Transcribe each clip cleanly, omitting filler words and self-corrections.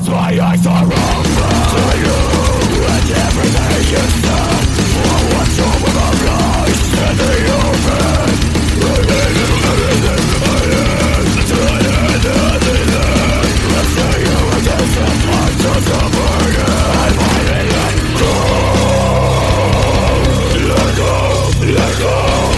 my eyes are open to you and everything you said. For what's over my lies in the open. Let's say you against the parts of the burden. I finally let go. Let go, let go.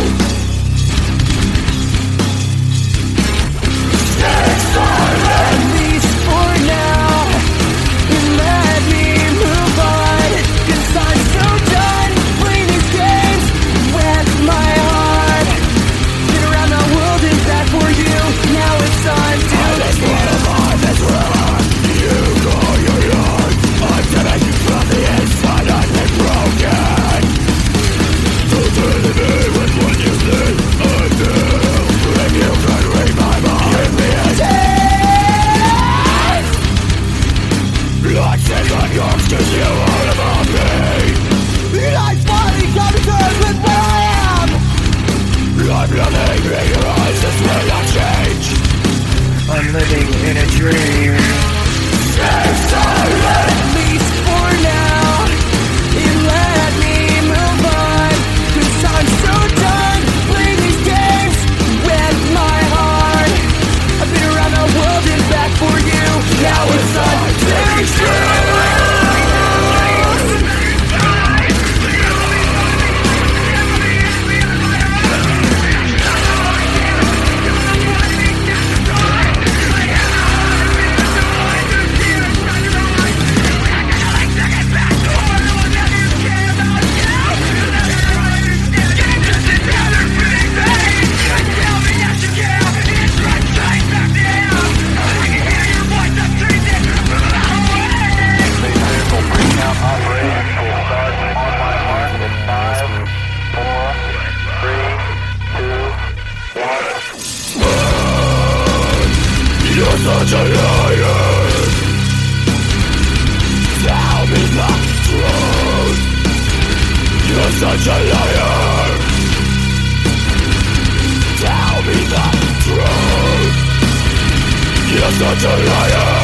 Stay silent. At least for now, and let me move on. 'Cause I'm so done playing these games with my heart. Been around the world and back for you. Now it's time to This world of mine is wrong. You call your own. I'm dead from the inside. I've been broken. Don't tell me with what you say. I do. If you can read my mind, give me a taste. Like this on yours, 'cause you are about me. Life's finally come to terms with where I am. I'm living in your eyes, this will not change. I'm living in a dream. Stay silent. At least for now, and let me move on. 'Cause I'm so done playing these games with my heart. I've been around the world and back for you. Now it's time to choose. You're such a liar. Tell me the truth. You're such a liar. Tell me the truth. You're such a liar.